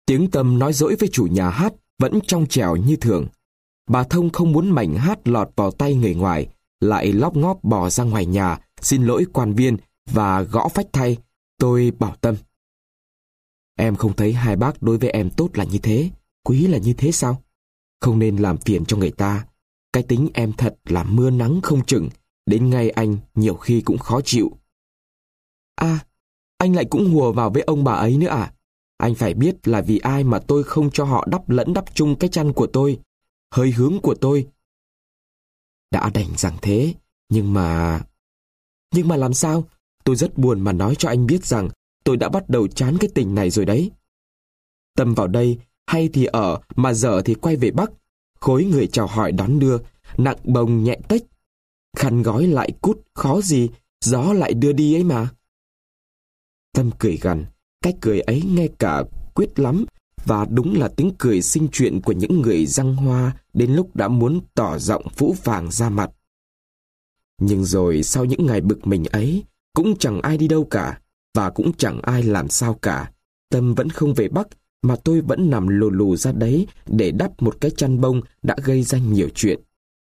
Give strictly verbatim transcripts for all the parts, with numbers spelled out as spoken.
Tiếng Tâm nói dỗi với chủ nhà hát vẫn trong trẻo như thường. Bà Thông không muốn mảnh hát lọt vào tay người ngoài, lại lóp ngóp bò ra ngoài nhà, xin lỗi quan viên và gõ phách thay. Tôi bảo Tâm: "Em không thấy hai bác đối với em tốt là như thế, quý là như thế sao? Không nên làm phiền cho người ta. Cái tính em thật là mưa nắng không chừng, đến ngay anh nhiều khi cũng khó chịu." "À, anh lại cũng hùa vào với ông bà ấy nữa à? Anh phải biết là vì ai mà tôi không cho họ đắp lẫn đắp chung cái chăn của tôi, hơi hướng của tôi." "Đã đành rằng thế, nhưng mà..." "Nhưng mà làm sao? Tôi rất buồn mà nói cho anh biết rằng tôi đã bắt đầu chán cái tình này rồi đấy. Tâm vào đây, hay thì ở, mà dở thì quay về Bắc. Khối người chào hỏi đón đưa, nặng bồng nhẹ tách. Khăn gói lại cút, khó gì, gió lại đưa đi ấy mà." Tâm cười gằn, cách cười ấy nghe cả quyết lắm, và đúng là tiếng cười sinh chuyện của những người răng hoa đến lúc đã muốn tỏ giọng phũ phàng ra mặt. Nhưng rồi sau những ngày bực mình ấy, cũng chẳng ai đi đâu cả, và cũng chẳng ai làm sao cả. Tâm vẫn không về Bắc, mà tôi vẫn nằm lù lù ra đấy để đắp một cái chăn bông đã gây ra nhiều chuyện.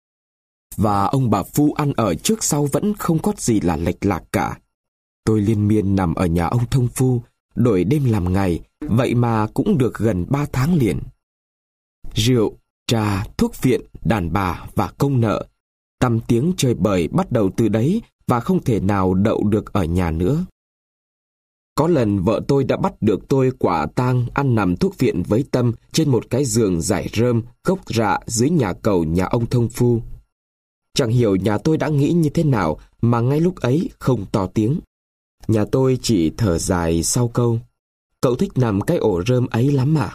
Và ông bà Phu ăn ở trước sau vẫn không có gì là lệch lạc cả. Tôi liên miên nằm ở nhà ông Thông Phu, đổi đêm làm ngày, vậy mà cũng được gần ba tháng liền. Rượu, trà, thuốc viện, đàn bà và công nợ, tăm tiếng chơi bời bắt đầu từ đấy và không thể nào đậu được ở nhà nữa. Có lần vợ tôi đã bắt được tôi quả tang ăn nằm thuốc viện với Tâm trên một cái giường rải rơm, gốc rạ dưới nhà cầu nhà ông Thông Phu. Chẳng hiểu nhà tôi đã nghĩ như thế nào mà ngay lúc ấy không to tiếng. Nhà tôi chỉ thở dài sau câu: "Cậu thích nằm cái ổ rơm ấy lắm à?"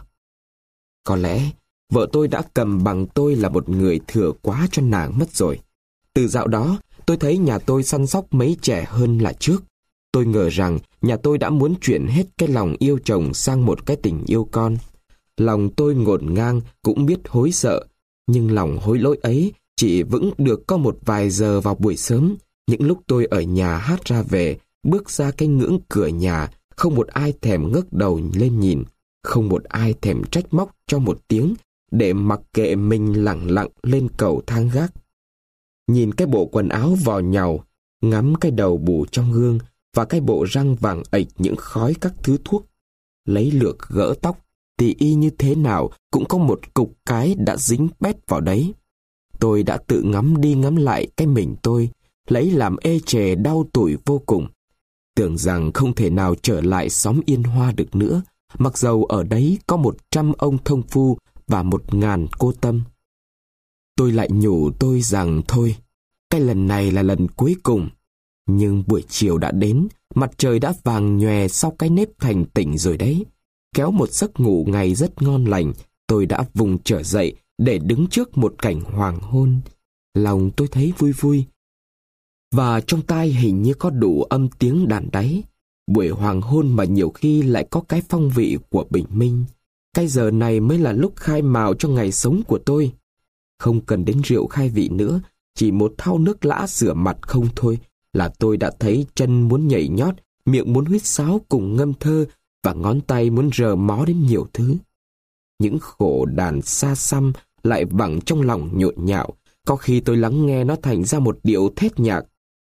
Có lẽ vợ tôi đã cầm bằng tôi là một người thừa quá cho nàng mất rồi. Từ dạo đó, tôi thấy nhà tôi săn sóc mấy trẻ hơn là trước. Tôi ngờ rằng nhà tôi đã muốn chuyển hết cái lòng yêu chồng sang một cái tình yêu con. Lòng tôi ngổn ngang cũng biết hối sợ, nhưng lòng hối lỗi ấy chỉ vững được có một vài giờ vào buổi sớm, những lúc tôi ở nhà hát ra về, bước ra cái ngưỡng cửa nhà, không một ai thèm ngước đầu lên nhìn, không một ai thèm trách móc cho một tiếng, để mặc kệ mình lẳng lặng lên cầu thang gác. Nhìn cái bộ quần áo vò nhàu, ngắm cái đầu bù trong gương và cái bộ răng vàng ệch những khói các thứ thuốc. Lấy lược gỡ tóc thì y như thế nào cũng có một cục cái đã dính bét vào đấy. Tôi đã tự ngắm đi ngắm lại cái mình tôi, lấy làm ê chề đau tủi vô cùng. Tưởng rằng không thể nào trở lại xóm Yên Hoa được nữa, mặc dầu ở đấy có một trăm ông Thông Phu và một ngàn cô Tâm. Tôi lại nhủ tôi rằng thôi, cái lần này là lần cuối cùng. Nhưng buổi chiều đã đến, mặt trời đã vàng nhòe sau cái nếp thành tỉnh rồi đấy. Kéo một giấc ngủ ngày rất ngon lành, tôi đã vùng trở dậy để đứng trước một cảnh hoàng hôn. Lòng tôi thấy vui vui. Và trong tai hình như có đủ âm tiếng đàn đáy. Buổi hoàng hôn mà nhiều khi lại có cái phong vị của bình minh. Cái giờ này mới là lúc khai mào cho ngày sống của tôi. Không cần đến rượu khai vị nữa, chỉ một thau nước lã rửa mặt không thôi là tôi đã thấy chân muốn nhảy nhót, miệng muốn huýt sáo cùng ngâm thơ và ngón tay muốn rờ mó đến nhiều thứ. Những khổ đàn xa xăm lại vẳng trong lòng nhộn nhạo, có khi tôi lắng nghe nó thành ra một điệu thét nhạc.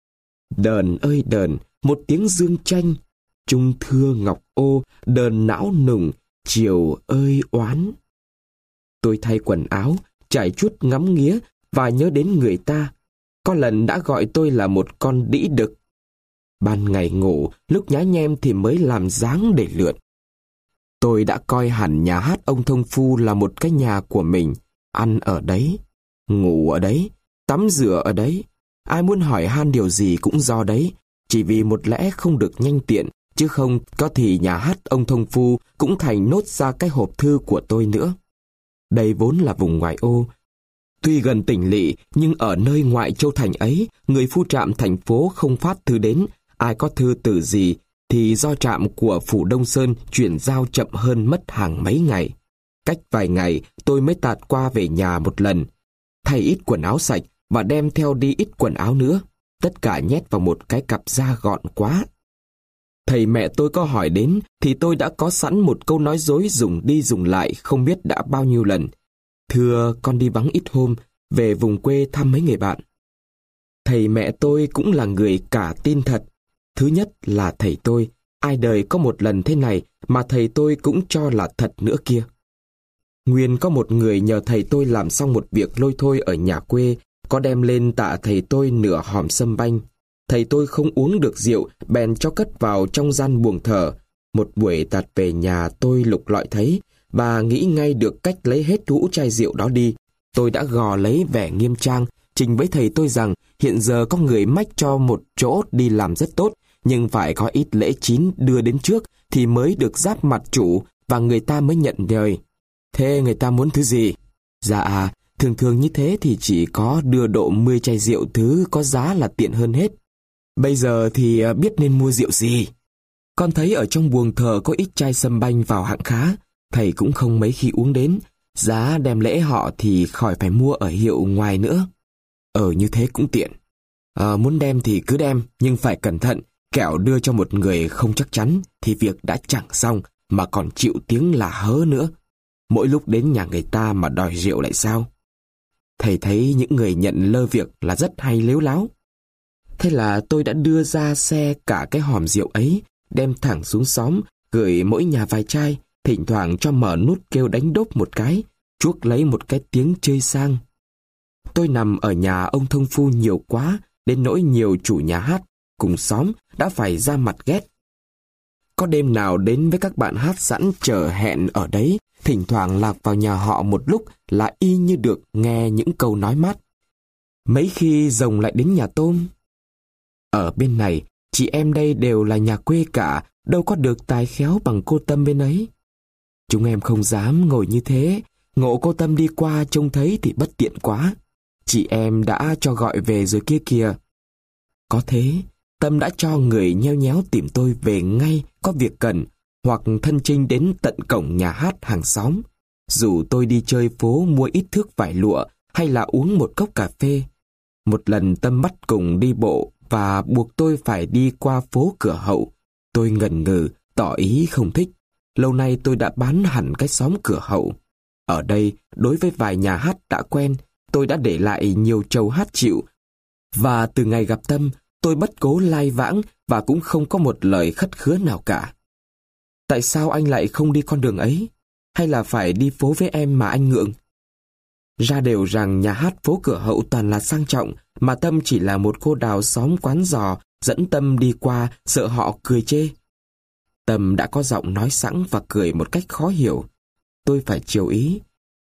Đờn ơi đờn, một tiếng dương tranh, trung thưa ngọc ô, đờn não nùng, chiều ơi oán. Tôi thay quần áo, trải chuốt ngắm nghía và nhớ đến người ta. Có lần đã gọi tôi là một con đĩ đực. Ban ngày ngủ, lúc nhá nhem thì mới làm dáng để lượn. Tôi đã coi hẳn nhà hát ông Thông Phu là một cái nhà của mình. Ăn ở đấy, ngủ ở đấy, tắm rửa ở đấy. Ai muốn hỏi han điều gì cũng do đấy, chỉ vì một lẽ không được nhanh tiện, chứ không có thì nhà hát ông Thông Phu cũng thành nốt ra cái hộp thư của tôi nữa. Đây vốn là vùng ngoại ô. Tuy gần tỉnh lỵ, nhưng ở nơi ngoại châu thành ấy, người phu trạm thành phố không phát thư đến. Ai có thư từ gì thì do trạm của phủ Đông Sơn chuyển giao chậm hơn mất hàng mấy ngày. Cách vài ngày tôi mới tạt qua về nhà một lần, thay ít quần áo sạch và đem theo đi ít quần áo nữa, tất cả nhét vào một cái cặp da gọn quá. Thầy mẹ tôi có hỏi đến thì tôi đã có sẵn một câu nói dối dùng đi dùng lại không biết đã bao nhiêu lần. Thưa, con đi vắng ít hôm, về vùng quê thăm mấy người bạn. Thầy mẹ tôi cũng là người cả tin thật. Thứ nhất là thầy tôi, ai đời có một lần thế này mà thầy tôi cũng cho là thật nữa kia. Nguyên có một người nhờ thầy tôi làm xong một việc lôi thôi ở nhà quê, có đem lên tạ thầy tôi nửa hòm sâm banh. Thầy tôi không uống được rượu, bèn cho cất vào trong gian buồng thờ. Một buổi tạt về nhà tôi lục lọi thấy, và nghĩ ngay được cách lấy hết hũ chai rượu đó đi. Tôi đã gò lấy vẻ nghiêm trang, trình với thầy tôi rằng hiện giờ có người mách cho một chỗ đi làm rất tốt, nhưng phải có ít lễ chín đưa đến trước thì mới được giáp mặt chủ và người ta mới nhận đời. Thế người ta muốn thứ gì? Dạ, thường thường như thế thì chỉ có đưa độ mười chai rượu thứ có giá là tiện hơn hết. Bây giờ thì biết nên mua rượu gì? Con thấy ở trong buồng thờ có ít chai sâm banh vào hạng khá, thầy cũng không mấy khi uống đến. Giá đem lễ họ thì khỏi phải mua ở hiệu ngoài nữa. Ờ như thế cũng tiện. À, muốn đem thì cứ đem, nhưng phải cẩn thận, kẻo đưa cho một người không chắc chắn thì việc đã chẳng xong mà còn chịu tiếng là hớ nữa. Mỗi lúc đến nhà người ta mà đòi rượu lại sao? Thầy thấy những người nhận lơ việc là rất hay lếu láo. Thế là tôi đã đưa ra xe cả cái hòm rượu ấy, đem thẳng xuống xóm, gửi mỗi nhà vài chai, thỉnh thoảng cho mở nút kêu đánh đốp một cái, chuốc lấy một cái tiếng chơi sang. Tôi nằm ở nhà ông thông phu nhiều quá, đến nỗi nhiều chủ nhà hát cùng xóm đã phải ra mặt ghét. Có đêm nào đến với các bạn hát sẵn chờ hẹn ở đấy, thỉnh thoảng lạc vào nhà họ một lúc là y như được nghe những câu nói mát. Mấy khi rồng lại đến nhà tôm. Ở bên này, chị em đây đều là nhà quê cả, đâu có được tài khéo bằng cô Tâm bên ấy. Chúng em không dám ngồi như thế, ngộ cô Tâm đi qua trông thấy thì bất tiện quá. Chị em đã cho gọi về rồi kia kìa. Có thế, Tâm đã cho người nheo nhéo tìm tôi về ngay có việc cần, hoặc thân chinh đến tận cổng nhà hát hàng xóm. Dù tôi đi chơi phố mua ít thước vải lụa hay là uống một cốc cà phê. Một lần Tâm bắt cùng đi bộ và buộc tôi phải đi qua phố Cửa Hậu. Tôi ngần ngừ, tỏ ý không thích. Lâu nay tôi đã bán hẳn cái xóm Cửa Hậu. Ở đây, đối với vài nhà hát đã quen, tôi đã để lại nhiều trầu hát chịu. Và từ ngày gặp Tâm, tôi bất cố lai vãng và cũng không có một lời khất khứa nào cả. Tại sao anh lại không đi con đường ấy? Hay là phải đi phố với em mà anh ngượng? Ra đều rằng nhà hát phố Cửa Hậu toàn là sang trọng, mà Tâm chỉ là một cô đào xóm quán giò, dẫn Tâm đi qua sợ họ cười chê. Tâm đã có giọng nói sẵn và cười một cách khó hiểu. Tôi phải chiều ý.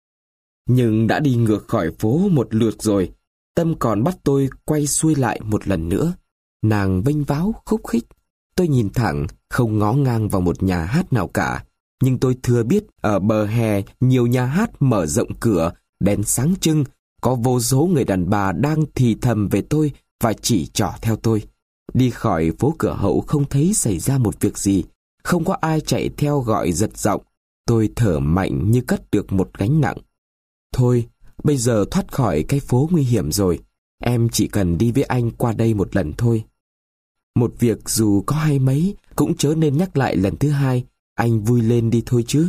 Nhưng đã đi ngược khỏi phố một lượt rồi, Tâm còn bắt tôi quay xuôi lại một lần nữa. Nàng vênh váo khúc khích. Tôi nhìn thẳng, không ngó ngang vào một nhà hát nào cả. Nhưng tôi thừa biết ở bờ hè nhiều nhà hát mở rộng cửa, đèn sáng trưng, có vô số người đàn bà đang thì thầm về tôi và chỉ trỏ theo tôi. Đi khỏi phố Cửa Hậu không thấy xảy ra một việc gì, không có ai chạy theo gọi giật giọng. Tôi thở mạnh như cất được một gánh nặng. Thôi, bây giờ thoát khỏi cái phố nguy hiểm rồi, em chỉ cần đi với anh qua đây một lần thôi. Một việc dù có hay mấy, cũng chớ nên nhắc lại lần thứ hai, anh vui lên đi thôi chứ.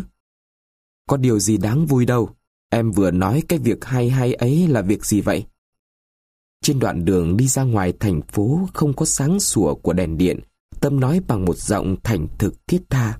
Có điều gì đáng vui đâu, em vừa nói cái việc hay hay ấy là việc gì vậy? Trên đoạn đường đi ra ngoài thành phố không có sáng sủa của đèn điện, Tâm nói bằng một giọng thành thực thiết tha.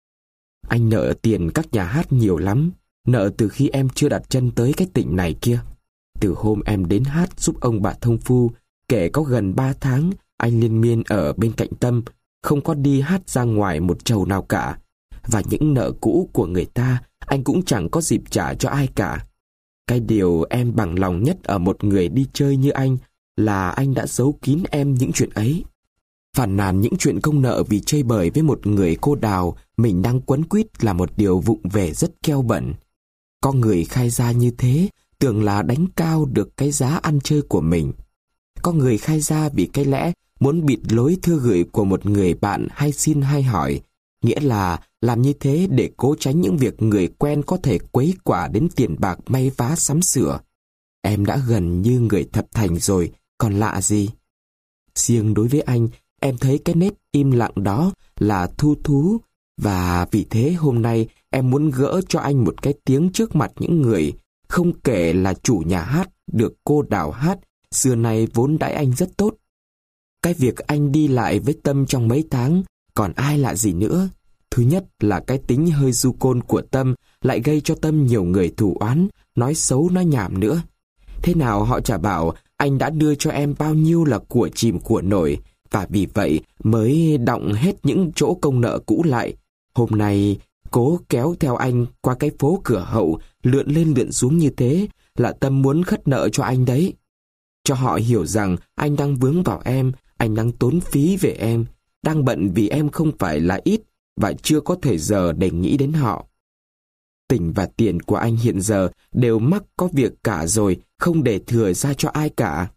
Anh nợ tiền các nhà hát nhiều lắm, nợ từ khi em chưa đặt chân tới cái tỉnh này kia. Từ hôm em đến hát giúp ông bà thông phu, kể có gần ba tháng, anh liên miên ở bên cạnh Tâm, không có đi hát ra ngoài một trầu nào cả. Và những nợ cũ của người ta, anh cũng chẳng có dịp trả cho ai cả. Cái điều em bằng lòng nhất ở một người đi chơi như anh là anh đã giấu kín em những chuyện ấy. Phàn nàn những chuyện công nợ vì chơi bời với một người cô đào mình đang quấn quýt là một điều vụng về rất keo bẩn. Có người khai ra như thế tưởng là đánh cao được cái giá ăn chơi của mình. Có người khai ra vì cái lẽ muốn bịt lối thư gửi của một người bạn hay xin hay hỏi, nghĩa là làm như thế để cố tránh những việc người quen có thể quấy quả đến tiền bạc may vá sắm sửa. Em đã gần như người thập thành rồi, còn lạ gì? Riêng đối với anh, em thấy cái nét im lặng đó là Thu Thú, và vì thế hôm nay em muốn gỡ cho anh một cái tiếng trước mặt những người, không kể là chủ nhà hát được cô Đào hát, xưa nay vốn đãi anh rất tốt. Cái việc anh đi lại với Tâm trong mấy tháng, còn ai lạ gì nữa. Thứ nhất là cái tính hơi du côn của Tâm lại gây cho Tâm nhiều người thù oán, nói xấu nói nhảm nữa. Thế nào họ chả bảo anh đã đưa cho em bao nhiêu là của chìm của nổi, và vì vậy mới đọng hết những chỗ công nợ cũ lại. Hôm nay cố kéo theo anh qua cái phố Cửa Hậu, lượn lên lượn xuống như thế là Tâm muốn khất nợ cho anh đấy. Cho họ hiểu rằng anh đang vướng vào em, anh đang tốn phí về em, đang bận vì em không phải là ít và chưa có thời giờ để nghĩ đến họ. Tình và tiền của anh hiện giờ đều mắc có việc cả rồi, không để thừa ra cho ai cả.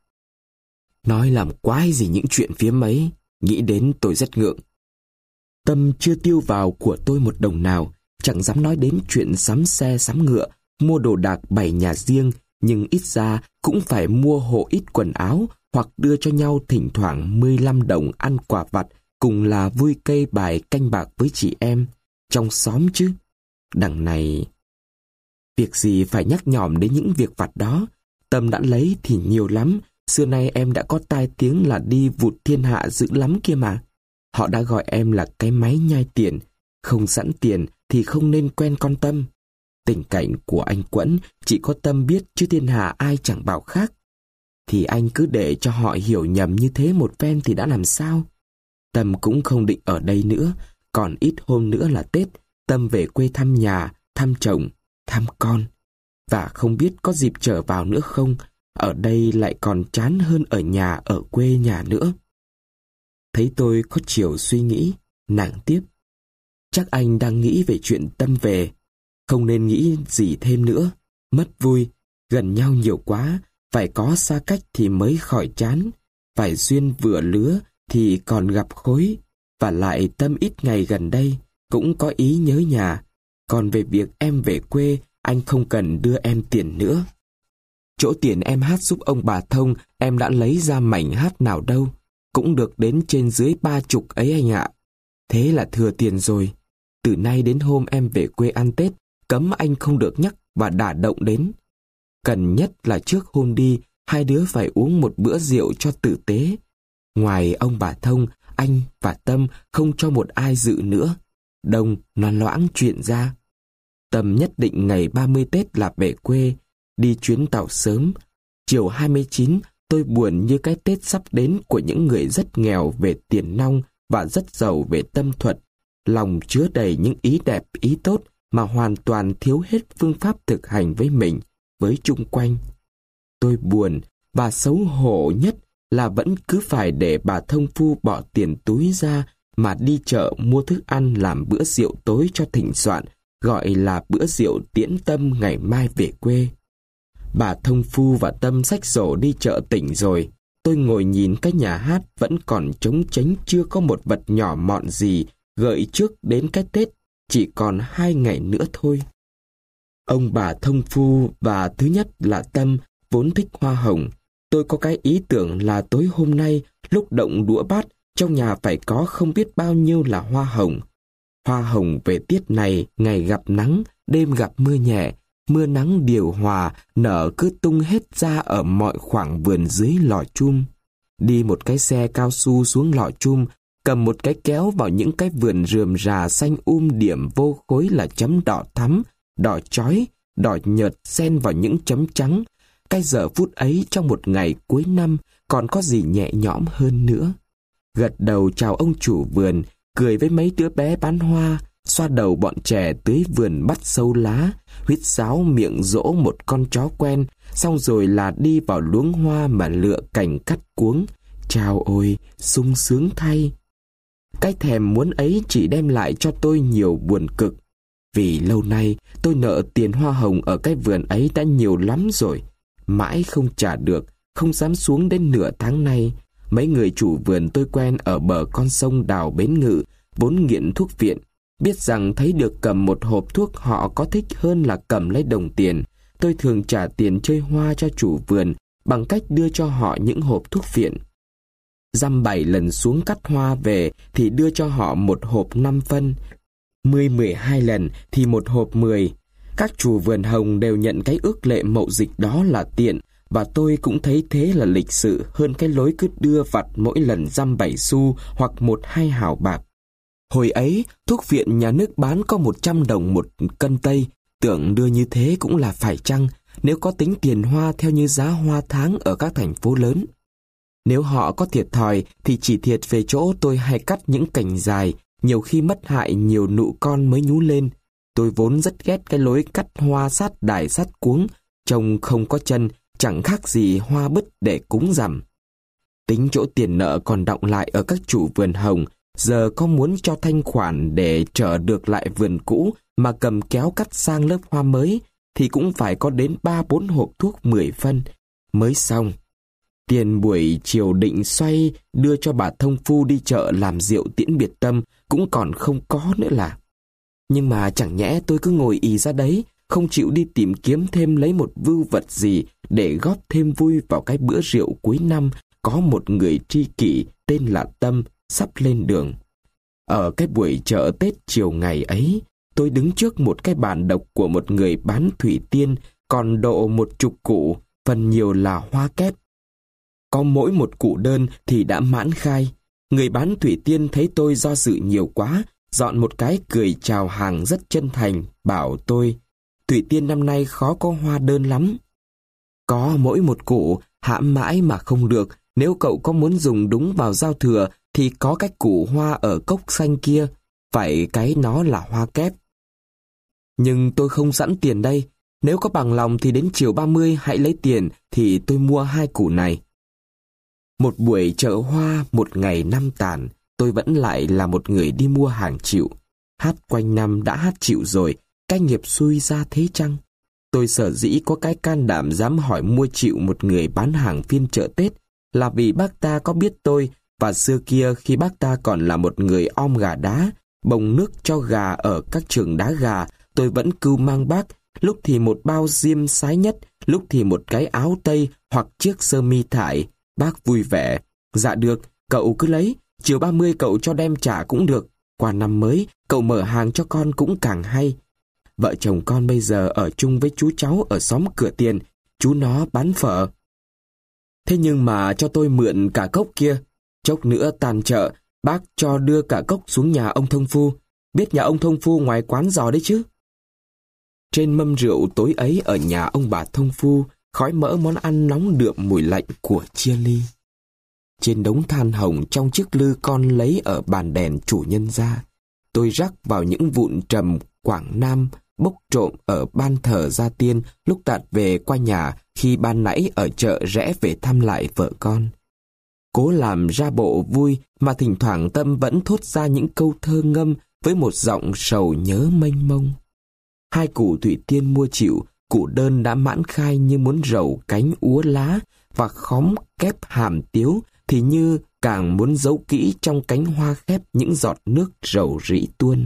Nói làm quái gì những chuyện phía mấy, nghĩ đến tôi rất ngượng. Tâm chưa tiêu vào của tôi một đồng nào, chẳng dám nói đến chuyện sắm xe sắm ngựa, mua đồ đạc bày nhà riêng, nhưng ít ra cũng phải mua hộ ít quần áo hoặc đưa cho nhau thỉnh thoảng mười lăm đồng ăn quà vặt, cùng là vui cây bài canh bạc với chị em trong xóm chứ. Đằng này, việc gì phải nhắc nhỏm đến những việc vặt đó. Tâm đã lấy thì nhiều lắm, xưa nay em đã có tai tiếng là đi vụt thiên hạ dữ lắm kia mà. Họ đã gọi em là cái máy nhai tiền, không sẵn tiền thì không nên quen con Tâm. Tình cảnh của anh Quẫn chỉ có Tâm biết chứ thiên hạ ai chẳng bảo khác. Thì anh cứ để cho họ hiểu nhầm như thế một phen thì đã làm sao. Tâm cũng không định ở đây nữa, còn ít hôm nữa là Tết, Tâm về quê thăm nhà, thăm chồng, thăm con. Và không biết có dịp trở vào nữa không, ở đây lại còn chán hơn ở nhà ở quê nhà nữa. Thấy tôi có chiều suy nghĩ, nàng tiếp. Chắc anh đang nghĩ về chuyện Tâm về, không nên nghĩ gì thêm nữa, mất vui, gần nhau nhiều quá, phải có xa cách thì mới khỏi chán, phải duyên vừa lứa thì còn gặp khối, và lại Tâm ít ngày gần đây cũng có ý nhớ nhà. Còn về việc em về quê, anh không cần đưa em tiền nữa. Chỗ tiền em hát giúp ông bà Thông, em đã lấy ra mảnh hát nào đâu, cũng được đến trên dưới ba chục ấy anh ạ. Thế là thừa tiền rồi. Từ nay đến hôm em về quê ăn Tết, cấm anh không được nhắc và đả động đến. Cần nhất là trước hôm đi, hai đứa phải uống một bữa rượu cho tử tế. Ngoài ông bà Thông, anh và Tâm không cho một ai dự nữa. Đông nó loãng chuyện ra. Tâm nhất định ngày ba mươi Tết là về quê, đi chuyến tàu sớm. Chiều hai mươi chín, tôi buồn như cái Tết sắp đến của những người rất nghèo về tiền nong và rất giàu về tâm thuật. Lòng chứa đầy những ý đẹp ý tốt mà hoàn toàn thiếu hết phương pháp thực hành với mình, với chung quanh. Tôi buồn và xấu hổ nhất là vẫn cứ phải để bà thông phu bỏ tiền túi ra mà đi chợ mua thức ăn làm bữa rượu tối cho thịnh soạn, gọi là bữa rượu tiễn Tâm ngày mai về quê. Bà thông phu và Tâm xách rổ đi chợ tỉnh rồi. Tôi ngồi nhìn cái nhà hát vẫn còn trống tránh, chưa có một vật nhỏ mọn gì gợi trước đến cái Tết, chỉ còn hai ngày nữa thôi. Ông bà thông phu và thứ nhất là Tâm vốn thích hoa hồng. Tôi có cái ý tưởng là tối hôm nay lúc động đũa bát, trong nhà phải có không biết bao nhiêu là hoa hồng. Hoa hồng về tiết này, ngày gặp nắng, đêm gặp mưa nhẹ, mưa nắng điều hòa, nở cứ tung hết ra ở mọi khoảng vườn dưới lò chum. Đi một cái xe cao su xuống lò chum, cầm một cái kéo vào những cái vườn rườm rà xanh um điểm vô khối là chấm đỏ thắm, đỏ chói, đỏ nhợt xen vào những chấm trắng. Cái giờ phút ấy trong một ngày cuối năm còn có gì nhẹ nhõm hơn nữa. Gật đầu chào ông chủ vườn, cười với mấy đứa bé bán hoa, xoa đầu bọn trẻ tưới vườn bắt sâu lá, huýt sáo miệng dỗ một con chó quen, xong rồi là đi vào luống hoa mà lựa cành cắt cuống. Chao ôi, sung sướng thay. Cái thèm muốn ấy chỉ đem lại cho tôi nhiều buồn cực. Vì lâu nay tôi nợ tiền hoa hồng ở cái vườn ấy đã nhiều lắm rồi. Mãi không trả được, không dám xuống đến nửa tháng nay. Mấy người chủ vườn tôi quen ở bờ con sông Đào Bến Ngự, vốn nghiện thuốc viện. Biết rằng thấy được cầm một hộp thuốc họ có thích hơn là cầm lấy đồng tiền. Tôi thường trả tiền chơi hoa cho chủ vườn bằng cách đưa cho họ những hộp thuốc viện. Dăm bảy lần xuống cắt hoa về thì đưa cho họ một hộp năm phân. Mươi mười hai lần thì một hộp mười. Các chủ vườn hồng đều nhận cái ước lệ mậu dịch đó là tiện, và tôi cũng thấy thế là lịch sự hơn cái lối cứ đưa vặt mỗi lần dăm bảy xu hoặc một hai hào bạc. Hồi ấy, thuốc viện nhà nước bán có một trăm đồng một cân tây, tưởng đưa như thế cũng là phải chăng, nếu có tính tiền hoa theo như giá hoa tháng ở các thành phố lớn. Nếu họ có thiệt thòi thì chỉ thiệt về chỗ tôi hay cắt những cành dài, nhiều khi mất hại nhiều nụ con mới nhú lên. Tôi vốn rất ghét cái lối cắt hoa sát đài sát cuống, trông không có chân, chẳng khác gì hoa bứt để cúng rằm. Tính chỗ tiền nợ còn đọng lại ở các chủ vườn hồng, giờ có muốn cho thanh khoản để trở được lại vườn cũ mà cầm kéo cắt sang lớp hoa mới, thì cũng phải có đến ba bốn hộp thuốc mười phân mới xong. Tiền buổi chiều định xoay đưa cho bà thông phu đi chợ làm rượu tiễn biệt tâm cũng còn không có nữa là. Nhưng mà chẳng nhẽ tôi cứ ngồi ì ra đấy, không chịu đi tìm kiếm thêm lấy một vưu vật gì để góp thêm vui vào cái bữa rượu cuối năm có một người tri kỷ tên là Tâm sắp lên đường. Ở cái buổi chợ Tết chiều ngày ấy, tôi đứng trước một cái bàn độc của một người bán thủy tiên, còn độ một chục cụ, phần nhiều là hoa kép. Có mỗi một cụ đơn thì đã mãn khai. Người bán thủy tiên thấy tôi do dự nhiều quá, dọn một cái cười chào hàng rất chân thành, bảo tôi, thủy tiên năm nay khó có hoa đơn lắm. Có mỗi một cụ, hãm mãi mà không được, nếu cậu có muốn dùng đúng vào giao thừa thì có cái củ hoa ở cốc xanh kia, phải cái nó là hoa kép. Nhưng tôi không sẵn tiền đây, nếu có bằng lòng thì đến chiều ba mươi hãy lấy tiền thì tôi mua hai củ này. Một buổi chợ hoa, một ngày năm tàn, tôi vẫn lại là một người đi mua hàng chịu. Hát quanh năm đã hát chịu rồi, cái nghiệp xui ra thế chăng? Tôi sở dĩ có cái can đảm dám hỏi mua chịu một người bán hàng phiên chợ Tết là vì bác ta có biết tôi, và xưa kia khi bác ta còn là một người om gà đá, bồng nước cho gà ở các trường đá gà, tôi vẫn cưu mang bác, lúc thì một bao diêm sái nhất, lúc thì một cái áo tây hoặc chiếc sơ mi thải. Bác vui vẻ, dạ được, cậu cứ lấy, chiều ba mươi cậu cho đem trả cũng được, qua năm mới cậu mở hàng cho con cũng càng hay. Vợ chồng con bây giờ ở chung với chú cháu ở xóm Cửa Tiền, chú nó bán phở. Thế nhưng mà cho tôi mượn cả cốc kia, chốc nữa tàn chợ, bác cho đưa cả cốc xuống nhà ông thông phu, biết nhà ông thông phu ngoài quán giò đấy chứ. Trên mâm rượu tối ấy ở nhà ông bà thông phu, khói mỡ món ăn nóng đượm mùi lạnh của chia ly. Trên đống than hồng trong chiếc lư con lấy ở bàn đèn chủ nhân ra, tôi rắc vào những vụn trầm Quảng Nam bốc trộm ở ban thờ gia tiên lúc tạt về qua nhà khi ban nãy ở chợ rẽ về thăm lại vợ con. Cố làm ra bộ vui mà thỉnh thoảng Tâm vẫn thốt ra những câu thơ ngâm với một giọng sầu nhớ mênh mông. Hai củ thủy tiên mua chịu, cụ đơn đã mãn khai như muốn rầu cánh úa lá, và khóm kép hàm tiếu thì như càng muốn giấu kỹ trong cánh hoa khép những giọt nước rầu rĩ tuôn.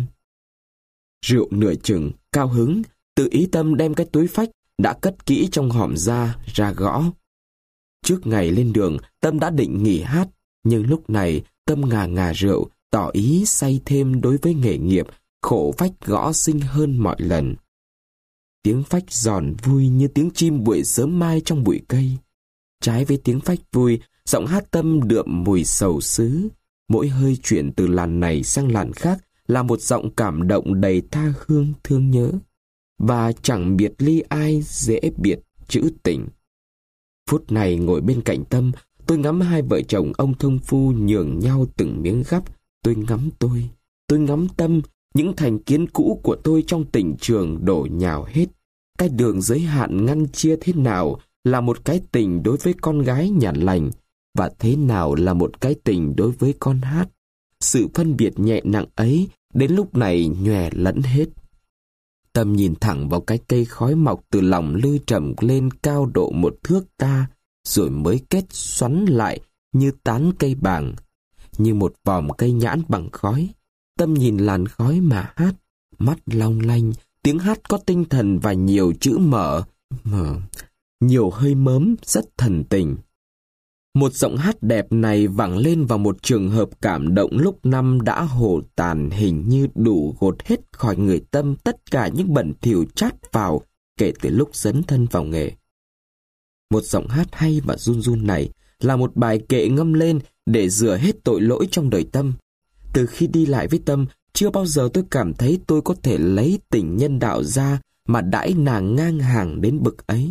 Rượu nửa chừng, cao hứng, tự ý Tâm đem cái túi phách đã cất kỹ trong hòm ra, ra gõ. Trước ngày lên đường, Tâm đã định nghỉ hát, nhưng lúc này Tâm ngà ngà rượu, tỏ ý say thêm đối với nghề nghiệp, khổ phách gõ xinh hơn mọi lần. Tiếng phách giòn vui như tiếng chim buổi sớm mai trong bụi cây. Trái với tiếng phách vui, giọng hát Tâm đượm mùi sầu xứ. Mỗi hơi chuyển từ làn này sang làn khác là một giọng cảm động đầy tha hương thương nhớ. Và chẳng biệt ly ai dễ biệt chữ tình. Phút này ngồi bên cạnh Tâm, tôi ngắm hai vợ chồng ông thông phu nhường nhau từng miếng gắp. Tôi ngắm tôi, tôi ngắm Tâm, những thành kiến cũ của tôi trong tình trường đổ nhào hết. Cái đường giới hạn ngăn chia thế nào là một cái tình đối với con gái nhà lành, và thế nào là một cái tình đối với con hát. Sự phân biệt nhẹ nặng ấy đến lúc này nhòe lẫn hết. Tâm nhìn thẳng vào cái cây khói mọc từ lòng lư trầm lên cao độ một thước ta, rồi mới kết xoắn lại như tán cây bàng, như một vòm cây nhãn bằng khói. Tâm nhìn làn khói mà hát, mắt long lanh, tiếng hát có tinh thần và nhiều chữ mở, mở, nhiều hơi mớm rất thần tình. Một giọng hát đẹp này vang lên vào một trường hợp cảm động lúc năm đã hồ tàn, hình như đủ gột hết khỏi người Tâm tất cả những bẩn thỉu chát vào kể từ lúc dấn thân vào nghề. Một giọng hát hay và run run này là một bài kệ ngâm lên để rửa hết tội lỗi trong đời Tâm. Từ khi đi lại với Tâm, chưa bao giờ tôi cảm thấy tôi có thể lấy tình nhân đạo ra mà đãi nàng ngang hàng đến bực ấy.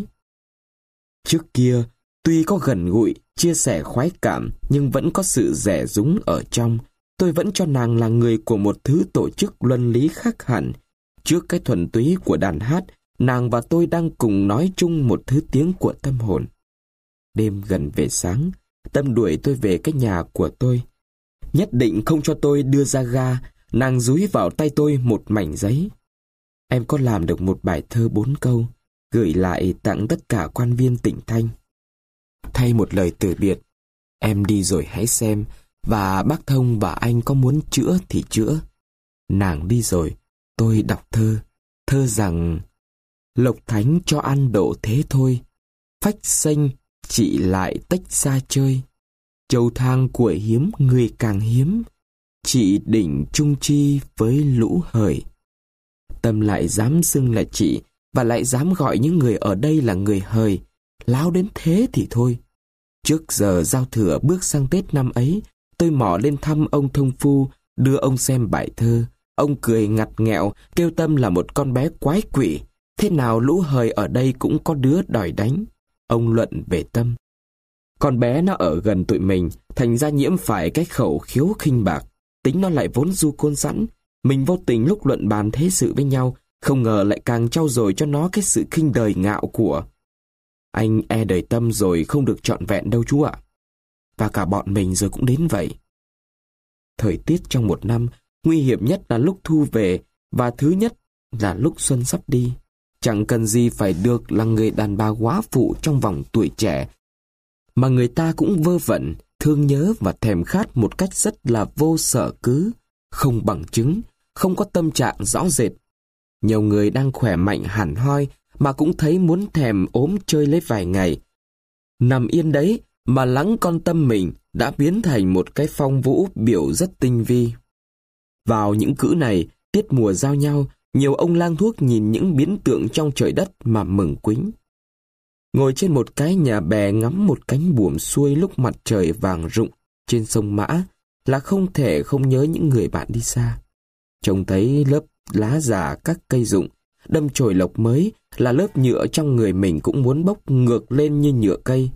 Trước kia, tuy có gần gũi, chia sẻ khoái cảm, nhưng vẫn có sự dè dúng ở trong. Tôi vẫn cho nàng là người của một thứ tổ chức luân lý khác hẳn. Trước cái thuần túy của đàn hát, nàng và tôi đang cùng nói chung một thứ tiếng của tâm hồn. Đêm gần về sáng, Tâm đuổi tôi về cái nhà của tôi. Nhất định không cho tôi đưa ra ga, nàng dúi vào tay tôi một mảnh giấy. Em có làm được một bài thơ bốn câu, gửi lại tặng tất cả quan viên tỉnh Thanh. Thay một lời từ biệt, em đi rồi hãy xem, và bác Thông và anh có muốn chữa thì chữa. Nàng đi rồi, tôi đọc thơ, thơ rằng: Lộc Thánh cho ăn độ thế thôi, phách xanh chị lại tách xa chơi. Châu thang của hiếm người càng hiếm, chị đỉnh chung chi với lũ hời. Tâm lại dám xưng là chị, và lại dám gọi những người ở đây là người hời. Láo đến thế thì thôi. Trước giờ giao thừa bước sang Tết năm ấy, tôi mò lên thăm ông Thông Phu, đưa ông xem bài thơ. Ông cười ngặt nghẹo, kêu Tâm là một con bé quái quỷ. Thế nào lũ hời ở đây cũng có đứa đòi đánh. Ông luận về Tâm: con bé nó ở gần tụi mình, thành ra nhiễm phải cái khẩu khiếu khinh bạc. Tính nó lại vốn du côn sẵn. Mình vô tình lúc luận bàn thế sự với nhau, không ngờ lại càng trau dồi cho nó cái sự khinh đời ngạo của. Anh e đời Tâm rồi không được trọn vẹn đâu chú ạ. Và cả bọn mình rồi cũng đến vậy. Thời tiết trong một năm, nguy hiểm nhất là lúc thu về, và thứ nhất là lúc xuân sắp đi. Chẳng cần gì phải được là người đàn bà góa phụ trong vòng tuổi trẻ, mà người ta cũng vơ vẩn, thương nhớ và thèm khát một cách rất là vô sở cứ, không bằng chứng, không có tâm trạng rõ rệt. Nhiều người đang khỏe mạnh hẳn hoi mà cũng thấy muốn thèm ốm chơi lấy vài ngày. Nằm yên đấy mà lắng con tâm mình đã biến thành một cái phong vũ biểu rất tinh vi. Vào những cữ này, tiết mùa giao nhau, nhiều ông lang thuốc nhìn những biến tượng trong trời đất mà mừng quính. Ngồi trên một cái nhà bè ngắm một cánh buồm xuôi lúc mặt trời vàng rụng trên sông Mã là không thể không nhớ những người bạn đi xa. Trông thấy lớp lá già các cây rụng, đâm chồi lộc mới là lớp nhựa trong người mình cũng muốn bốc ngược lên như nhựa cây.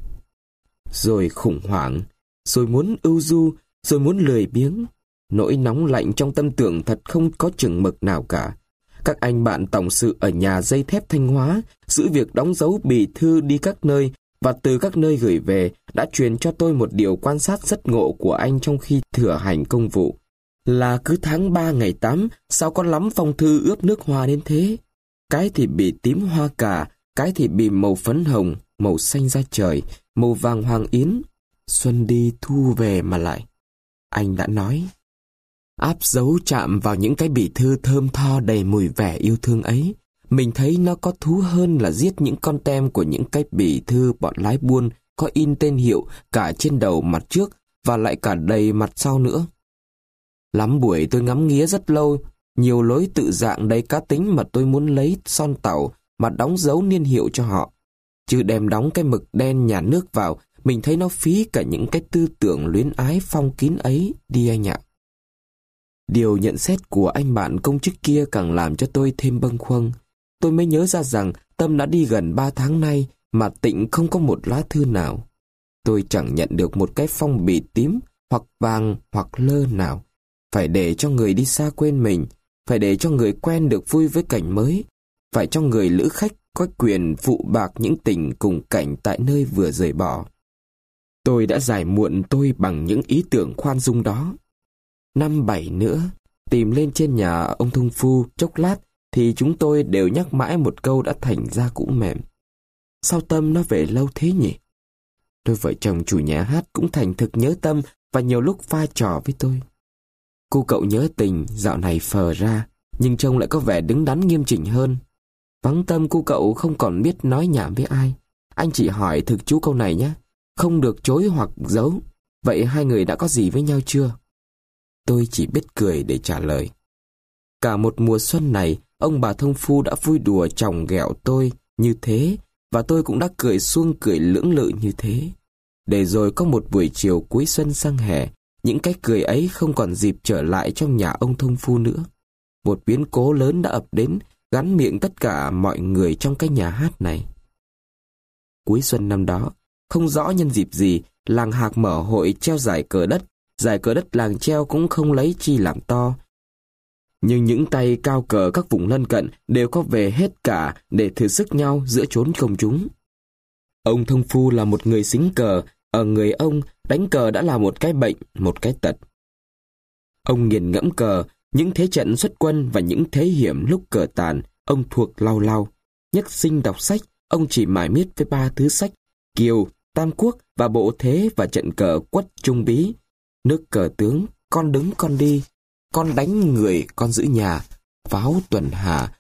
Rồi khủng hoảng, rồi muốn ưu du, rồi muốn lười biếng. Nỗi nóng lạnh trong tâm tưởng thật không có chừng mực nào cả. Các anh bạn tổng sự ở nhà dây thép Thanh Hóa giữ việc đóng dấu bì thư đi các nơi, và từ các nơi gửi về đã truyền cho tôi một điều quan sát rất ngộ của anh trong khi thừa hành công vụ. Là cứ tháng ba ngày tám, sao có lắm phong thư ướp nước hoa đến thế? Cái thì bị tím hoa cà, cái thì bị màu phấn hồng, màu xanh da trời, màu vàng hoàng yến. Xuân đi thu về mà lại. Anh đã nói. Áp dấu chạm vào những cái bì thư thơm tho đầy mùi vẻ yêu thương ấy, mình thấy nó có thú hơn là giết những con tem của những cái bì thư bọn lái buôn có in tên hiệu cả trên đầu mặt trước và lại cả đầy mặt sau nữa. Lắm buổi tôi ngắm nghía rất lâu, nhiều lối tự dạng đầy cá tính mà tôi muốn lấy son tàu mà đóng dấu niên hiệu cho họ. Chứ đem đóng cái mực đen nhà nước vào, mình thấy nó phí cả những cái tư tưởng luyến ái phong kín ấy đi anh ạ. Điều nhận xét của anh bạn công chức kia càng làm cho tôi thêm bâng khuâng. Tôi mới nhớ ra rằng Tâm đã đi gần ba tháng nay mà Tịnh không có một lá thư nào. Tôi chẳng nhận được một cái phong bì tím hoặc vàng hoặc lơ nào. Phải để cho người đi xa quên mình, phải để cho người quen được vui với cảnh mới, phải cho người lữ khách có quyền phụ bạc những tình cùng cảnh tại nơi vừa rời bỏ. Tôi đã giải muộn tôi bằng những ý tưởng khoan dung đó. Năm bảy nữa, tìm lên trên nhà ông Thông Phu chốc lát thì chúng tôi đều nhắc mãi một câu đã thành ra cũ mềm. Sao Tâm nó về lâu thế nhỉ? Đôi vợ chồng chủ nhà hát cũng thành thực nhớ Tâm và nhiều lúc pha trò với tôi. Cô cậu nhớ Tình dạo này phờ ra, nhưng trông lại có vẻ đứng đắn nghiêm chỉnh hơn. Vắng Tâm cô cậu không còn biết nói nhảm với ai. Anh chỉ hỏi thực chú câu này nhé. không được chối hoặc giấu. Vậy hai người đã có gì với nhau chưa? Tôi chỉ biết cười để trả lời. Cả một mùa xuân này, ông bà thông phu đã vui đùa chòng ghẹo tôi như thế, và tôi cũng đã cười suông cười lưỡng lự như thế. Để rồi có một buổi chiều cuối xuân sang hè, những cái cười ấy không còn dịp trở lại trong nhà ông thông phu nữa. Một biến cố lớn đã ập đến, gắn miệng tất cả mọi người trong cái nhà hát này. Cuối xuân năm đó, không rõ nhân dịp gì, làng Hạc mở hội treo giải cờ đất. Giải cờ đất làng treo cũng không lấy chi làm to. Nhưng những tay cao cờ các vùng lân cận đều có về hết cả để thử sức nhau giữa chốn công chúng. Ông thông phu là một người xính cờ, ở người ông, đánh cờ đã là một cái bệnh, một cái tật. Ông nghiền ngẫm cờ, những thế trận xuất quân và những thế hiểm lúc cờ tàn, ông thuộc lau lau. Nhất sinh đọc sách, ông chỉ mải miết với ba thứ sách, Kiều, Tam Quốc và bộ thế và trận cờ Quất Trung Bí. Nước cờ tướng, con đứng con đi, con đánh người, con giữ nhà, pháo tuần hà,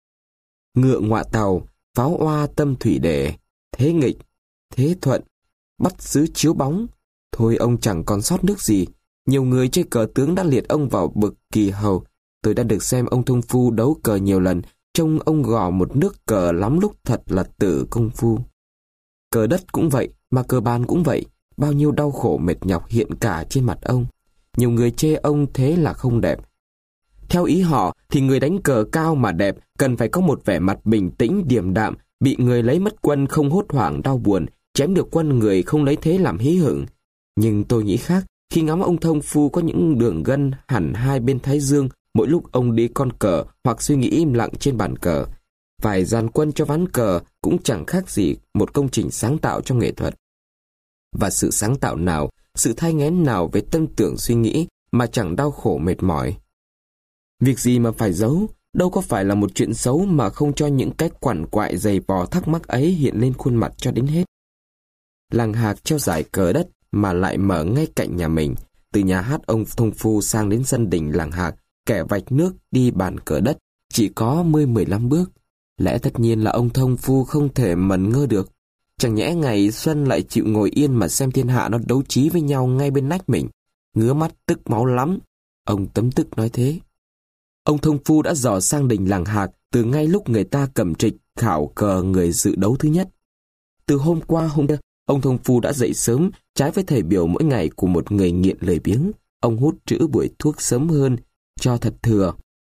ngựa ngọa tàu, pháo oa tâm thủy đề, thế nghịch, thế thuận, bắt giữ chiếu bóng. Thôi ông chẳng còn sót nước gì. Nhiều người chơi cờ tướng đã liệt ông vào bậc kỳ hầu. Tôi đã được xem ông thông phu đấu cờ nhiều lần, trông ông gò một nước cờ lắm lúc thật là tử công phu. Cờ đất cũng vậy, mà cờ bàn cũng vậy. Bao nhiêu đau khổ mệt nhọc hiện cả trên mặt ông. Nhiều người chê ông thế là không đẹp. Theo ý họ thì người đánh cờ cao mà đẹp cần phải có một vẻ mặt bình tĩnh điềm đạm, bị người lấy mất quân không hốt hoảng đau buồn, chém được quân người không lấy thế làm hí hửng. Nhưng tôi nghĩ khác, khi ngắm ông thông phu có những đường gân hẳn hai bên thái dương mỗi lúc ông đi con cờ hoặc suy nghĩ im lặng trên bàn cờ. Phải dàn quân cho ván cờ cũng chẳng khác gì một công trình sáng tạo trong nghệ thuật. Và sự sáng tạo nào, sự thai nghén nào về tâm tưởng suy nghĩ mà chẳng đau khổ mệt mỏi. Việc gì mà phải giấu, đâu có phải là một chuyện xấu mà không cho những cái quằn quại dày vò thắc mắc ấy hiện lên khuôn mặt cho đến hết. Làng Hạc treo giải cờ đất mà lại mở ngay cạnh nhà mình. Từ nhà hát ông thông phu sang đến sân đình làng Hạc, kẻ vạch nước đi bàn cờ đất chỉ có mười mười lăm bước. Lẽ tất nhiên là ông thông phu không thể mẩn ngơ được. Chẳng nhẽ ngày xuân lại chịu ngồi yên mà xem thiên hạ nó đấu trí với nhau ngay bên nách mình. Ngứa mắt tức máu lắm. Ông tấm tức nói thế. Ông thông phu đã dò sang đình làng Hạc từ ngay lúc người ta cầm trịch khảo cờ người dự đấu thứ nhất. Từ hôm qua hôm kia, ông thông phu đã dậy sớm, trái với thời biểu mỗi ngày của một người nghiện lười biếng. Ông hút trữ buổi thuốc sớm hơn, cho thật thừa.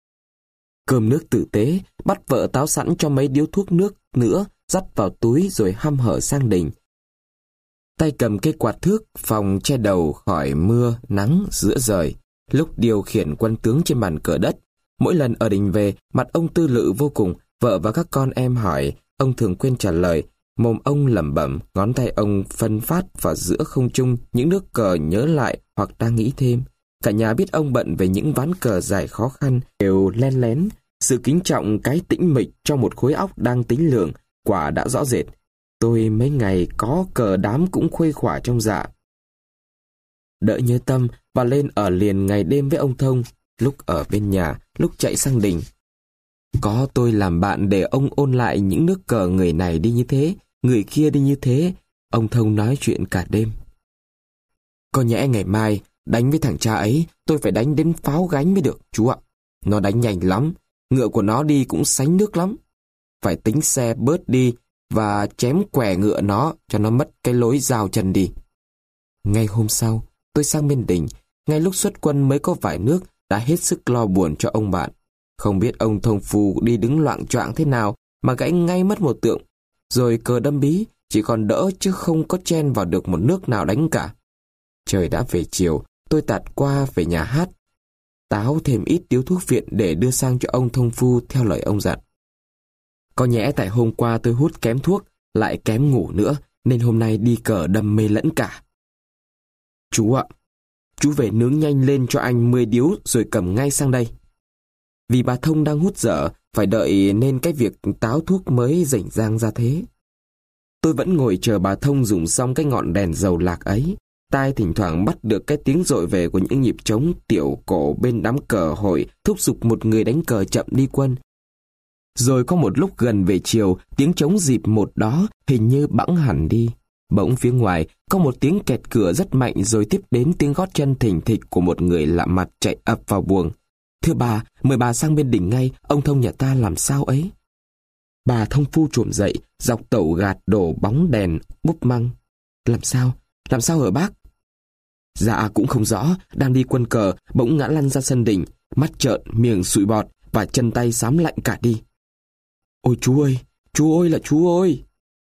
Cơm nước tử tế, bắt vợ táo sẵn cho mấy điếu thuốc nước nữa, dắt vào túi rồi hăm hở sang đình. Tay cầm cây quạt thước, phòng che đầu khỏi mưa, nắng, giữa rời. Lúc điều khiển quân tướng trên bàn cờ đất, mỗi lần ở đình về, mặt ông tư lự vô cùng. Vợ và các con em hỏi, ông thường quên trả lời. Mồm ông lẩm bẩm, ngón tay ông phân phát vào giữa không trung những nước cờ nhớ lại hoặc đang nghĩ thêm. Cả nhà biết ông bận về những ván cờ dài khó khăn, đều len lén. Sự kính trọng cái tĩnh mịch trong một khối óc đang tính lượng, quả đã rõ rệt. Tôi mấy ngày có cờ đám cũng khuây khỏa trong dạ. Đợi nhớ tâm và lên ở liền ngày đêm với ông Thông, lúc ở bên nhà, lúc chạy sang đình. Có tôi làm bạn để ông ôn lại những nước cờ người này đi như thế, người kia đi như thế. Ông Thông nói chuyện cả đêm. Có nhẽ ngày mai, đánh với thằng cha ấy, tôi phải đánh đến pháo gánh mới được, chú ạ. Nó đánh nhanh lắm, ngựa của nó đi cũng sánh nước lắm. Phải tính xe bớt đi và chém què ngựa nó cho nó mất cái lối giao chân đi. Ngay hôm sau, tôi sang bên đình, ngay lúc xuất quân mới có vài nước, đã hết sức lo buồn cho ông bạn. Không biết ông thông phu đi đứng loạng choạng thế nào mà gãy ngay mất một tượng. Rồi cờ đâm bí, chỉ còn đỡ chứ không có chen vào được một nước nào đánh cả. Trời đã về chiều, tôi tạt qua về nhà hát, táo thêm ít điếu thuốc viện để đưa sang cho ông thông phu theo lời ông dặn. Có nhẽ tại hôm qua tôi hút kém thuốc, lại kém ngủ nữa, nên hôm nay đi cờ đâm mê lẫn cả. Chú ạ, chú về nướng nhanh lên cho anh mười điếu rồi cầm ngay sang đây. Vì bà Thông đang hút dở, phải đợi nên cái việc táo thuốc mới rảnh rang ra thế. Tôi vẫn ngồi chờ bà Thông dùng xong cái ngọn đèn dầu lạc ấy. Tai thỉnh thoảng bắt được cái tiếng dội về của những nhịp trống tiểu cổ bên đám cờ hội thúc giục một người đánh cờ chậm đi quân. Rồi có một lúc gần về chiều, tiếng trống dịp một đó hình như bẵng hẳn đi. Bỗng phía ngoài có một tiếng kẹt cửa rất mạnh, rồi tiếp đến tiếng gót chân thình thịch của một người lạ mặt chạy ập vào buồng. Thưa bà, mời bà sang bên đỉnh ngay, ông Thông nhà ta làm sao ấy? Bà Thông Phu trồm dậy, dọc tẩu gạt đổ bóng đèn, búp măng. Làm sao? Làm sao hả bác? Dạ cũng không rõ, đang đi quân cờ, bỗng ngã lăn ra sân đỉnh, mắt trợn, miệng sụi bọt và chân tay xám lạnh cả đi. Ôi chú ơi, chú ơi là chú ơi!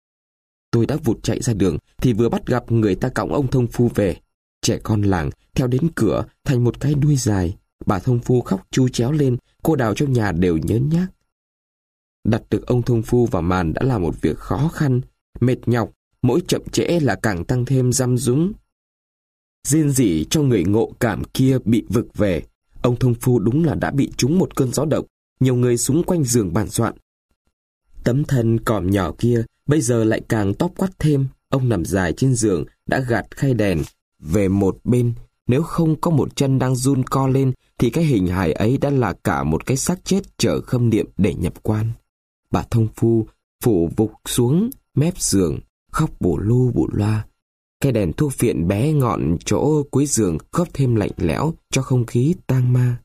Tôi đã vụt chạy ra đường thì vừa bắt gặp người ta cõng ông Thông Phu về. Trẻ con làng theo đến cửa thành một cái đuôi dài. Bà Thông Phu khóc chu chéo lên, cô đào trong nhà đều nhớn nhác. Đặt được ông Thông Phu vào màn đã là một việc khó khăn, mệt nhọc, mỗi chậm trễ là càng tăng thêm răm rúng. Riêng rỉ cho người ngộ cảm kia bị vực về, ông Thông Phu đúng là đã bị trúng một cơn gió độc, nhiều người xung quanh giường bàn soạn. Tấm thân còm nhỏ kia bây giờ lại càng tóp quắt thêm, ông nằm dài trên giường đã gạt khay đèn về một bên, nếu không có một chân đang run co lên thì cái hình hài ấy đã là cả một cái xác chết chở khâm niệm để nhập quan. Bà Thông Phu phủ vục xuống mép giường, khóc bù lu bù loa. Cái đèn thuốc phiện bé ngọn chỗ cuối giường góp thêm lạnh lẽo cho không khí tang ma.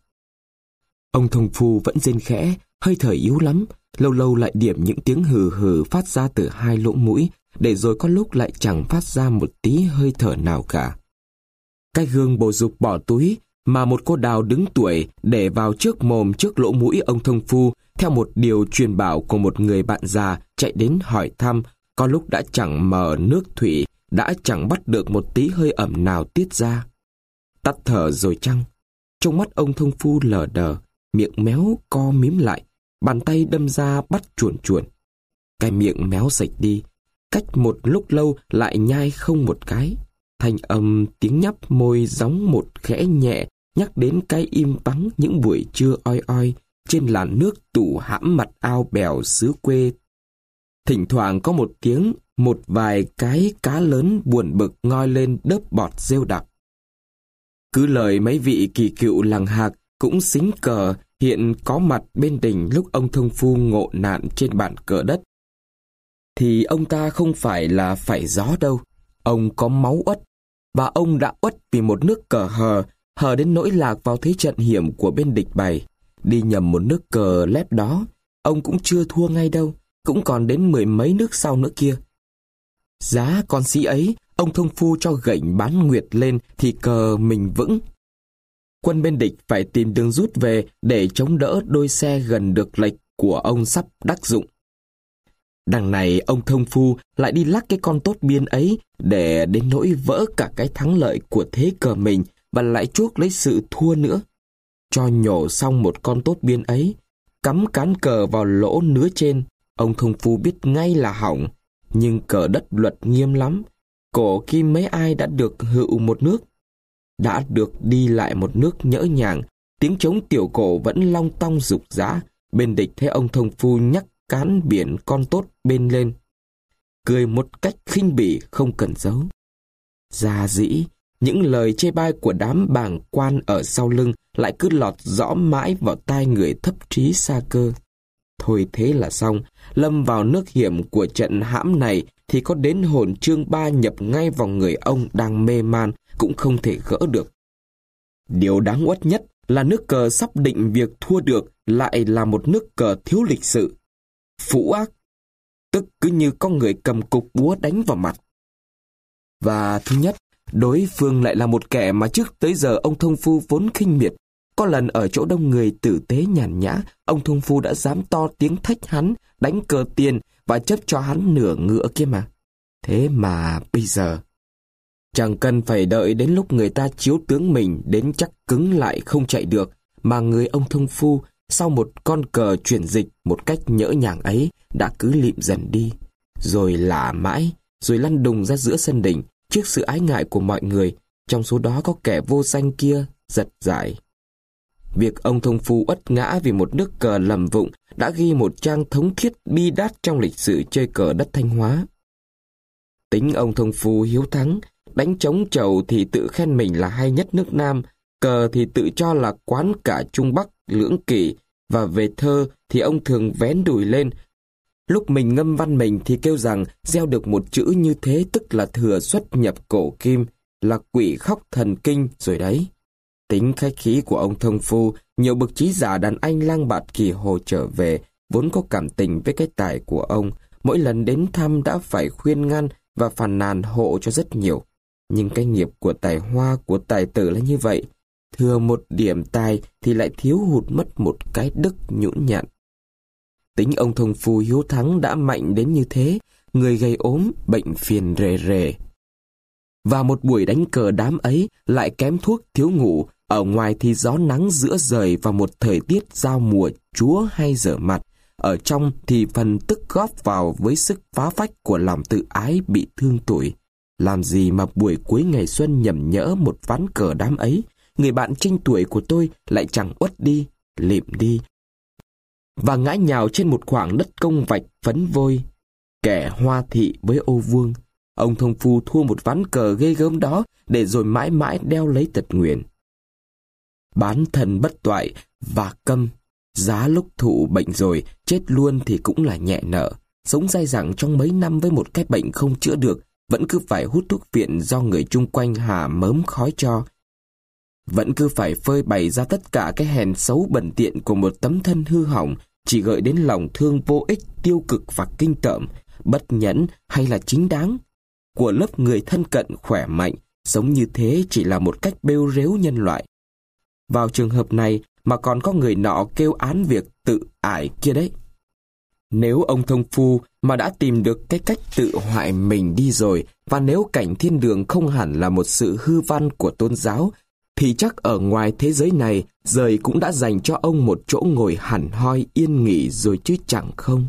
Ông Thông Phu vẫn rên khẽ, hơi thở yếu lắm, lâu lâu lại điểm những tiếng hừ hừ phát ra từ hai lỗ mũi, để rồi có lúc lại chẳng phát ra một tí hơi thở nào cả. Cái gương bồ dục bỏ túi mà một cô đào đứng tuổi để vào trước mồm trước lỗ mũi ông Thông Phu theo một điều truyền bảo của một người bạn già chạy đến hỏi thăm, có lúc đã chẳng mở nước thủy, đã chẳng bắt được một tí hơi ẩm nào tiết ra. Tắt thở rồi chăng? Trong mắt ông Thông Phu lờ đờ, miệng méo co mím lại, bàn tay đâm ra bắt chuồn chuồn. Cái miệng méo sạch đi, cách một lúc lâu lại nhai không một cái. Thanh âm tiếng nhấp môi gióng một khẽ nhẹ nhắc đến cái im vắng những buổi trưa oi oi trên làn nước tủ hãm mặt ao bèo xứ quê. Thỉnh thoảng có một tiếng, một vài cái cá lớn buồn bực ngoi lên đớp bọt rêu đặc. Cứ lời mấy vị kỳ cựu làng Hạc cũng xính cờ hiện có mặt bên đỉnh lúc ông Thông Phu ngộ nạn trên bàn cờ đất. Thì ông ta không phải là phải gió đâu, ông có máu uất, và ông đã uất vì một nước cờ hờ, hờ đến nỗi lạc vào thế trận hiểm của bên địch bày. Đi nhầm một nước cờ lép đó, ông cũng chưa thua ngay đâu, cũng còn đến mười mấy nước sau nữa kia. Giá con sĩ ấy, ông Thông Phu cho gệnh bán nguyệt lên thì cờ mình vững. Quân bên địch phải tìm đường rút về để chống đỡ đôi xe gần được lệch của ông sắp đắc dụng. Đằng này ông Thông Phu lại đi lắc cái con tốt biên ấy để đến nỗi vỡ cả cái thắng lợi của thế cờ mình và lại chuốc lấy sự thua nữa. Cho nhổ xong một con tốt biên ấy, cắm cán cờ vào lỗ nứa trên, ông Thông Phu biết ngay là hỏng, nhưng cờ đất luật nghiêm lắm. Cổ kim mấy ai đã được hữu một nước, đã được đi lại một nước nhỡ nhàng, tiếng trống tiểu cổ vẫn long tong rục rã. Bên địch thấy ông Thông Phu nhắc cán biển con tốt bên lên, cười một cách khinh bỉ không cần giấu. Già dĩ, những lời chê bai của đám bàng quan ở sau lưng lại cứ lọt rõ mãi vào tai người thấp trí xa cơ. Thôi thế là xong, lâm vào nước hiểm của trận hãm này thì có đến hồn chương ba nhập ngay vào người ông đang mê man cũng không thể gỡ được. Điều đáng uất nhất là nước cờ sắp định việc thua được lại là một nước cờ thiếu lịch sự, phũ ác, tức cứ như có người cầm cục búa đánh vào mặt. Và thứ nhất, đối phương lại là một kẻ mà trước tới giờ ông Thông Phu vốn khinh miệt. Có lần ở chỗ đông người tử tế nhàn nhã, ông Thông Phu đã dám to tiếng thách hắn, đánh cờ tiền và chấp cho hắn nửa ngựa kia mà. Thế mà bây giờ, chẳng cần phải đợi đến lúc người ta chiếu tướng mình đến chắc cứng lại không chạy được, mà người ông Thông Phu sau một con cờ chuyển dịch một cách nhỡ nhàng ấy đã cứ lịm dần đi, rồi lả mãi, rồi lăn đùng ra giữa sân đỉnh trước sự ái ngại của mọi người, trong số đó có kẻ vô danh kia giật giải. Việc ông Thông Phu uất ngã vì một nước cờ lầm vụng đã ghi một trang thống thiết bi đát trong lịch sử chơi cờ đất Thanh Hóa. Tính ông Thông Phu hiếu thắng, đánh trống trầu thì tự khen mình là hay nhất nước Nam, cờ thì tự cho là quán cả Trung Bắc, lưỡng kỷ, và về thơ thì ông thường vén đùi lên, Lúc mình ngâm văn mình thì kêu rằng gieo được một chữ như thế tức là thừa xuất nhập cổ kim, là quỷ khóc thần kinh rồi đấy. Tính khách khí của ông thông phu, nhiều bậc trí giả đàn anh lang bạt kỳ hồ trở về, vốn có cảm tình với cái tài của ông, mỗi lần đến thăm đã phải khuyên ngăn và phàn nàn hộ cho rất nhiều. Nhưng cái nghiệp của tài hoa, của tài tử là như vậy. Thừa một điểm tài thì lại thiếu hụt mất một cái đức nhũn nhặn. Tính ông thông phu hiếu thắng đã mạnh đến như thế, người gây ốm, bệnh phiền rề rề. Và một buổi đánh cờ đám ấy lại kém thuốc thiếu ngủ, ở ngoài thì gió nắng giữa rời vào một thời tiết giao mùa chúa hay dở mặt, ở trong thì phần tức góp vào với sức phá phách của lòng tự ái bị thương tủi. Làm gì mà buổi cuối ngày xuân nhầm nhỡ một ván cờ đám ấy, người bạn trinh tuổi của tôi lại chẳng uất đi, lịm đi, và ngã nhào trên một khoảng đất công vạch phấn vôi, kẻ hoa thị với ô vuông. Ông thông phu thua một ván cờ ghê gớm đó để rồi mãi mãi đeo lấy tật nguyền. Bán thần bất toại và câm, giá lúc thụ bệnh rồi, chết luôn thì cũng là nhẹ nợ. Sống dai dẳng trong mấy năm với một cái bệnh không chữa được, vẫn cứ phải hút thuốc viện do người chung quanh hà mớm khói cho. Vẫn cứ phải phơi bày ra tất cả cái hèn xấu bẩn tiện của một tấm thân hư hỏng, chỉ gợi đến lòng thương vô ích, tiêu cực và kinh tởm, bất nhẫn hay là chính đáng. Của lớp người thân cận khỏe mạnh, sống như thế chỉ là một cách bêu rếu nhân loại. Vào trường hợp này mà còn có người nọ kêu án việc tự ải kia đấy. Nếu ông thông phu mà đã tìm được cái cách tự hoại mình đi rồi, và nếu cảnh thiên đường không hẳn là một sự hư văn của tôn giáo, thì chắc ở ngoài thế giới này, rời cũng đã dành cho ông một chỗ ngồi hẳn hoi yên nghỉ rồi chứ chẳng không.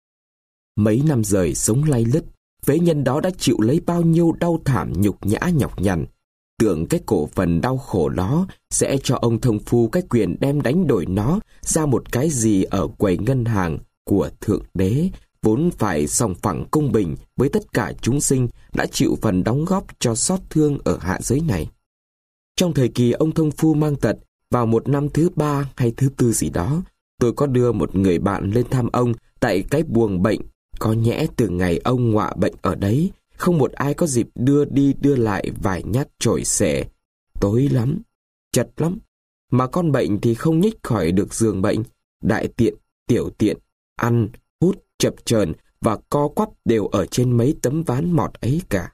Mấy năm rời sống lay lứt, phế nhân đó đã chịu lấy bao nhiêu đau thảm nhục nhã nhọc nhằn. Tưởng cái cổ phần đau khổ đó sẽ cho ông thông phu cái quyền đem đánh đổi nó ra một cái gì ở quầy ngân hàng của Thượng Đế, vốn phải sòng phẳng công bình với tất cả chúng sinh đã chịu phần đóng góp cho xót thương ở hạ giới này. Trong thời kỳ ông thông phu mang tật, vào một năm thứ ba hay thứ tư gì đó, tôi có đưa một người bạn lên thăm ông tại cái buồng bệnh. Có nhẽ từ ngày ông ngọa bệnh ở đấy, không một ai có dịp đưa đi đưa lại vài nhát chổi xẻ. Tối lắm, chật lắm, mà con bệnh thì không nhích khỏi được giường bệnh. Đại tiện, tiểu tiện, ăn, hút, chập chờn và co quắp đều ở trên mấy tấm ván mọt ấy cả.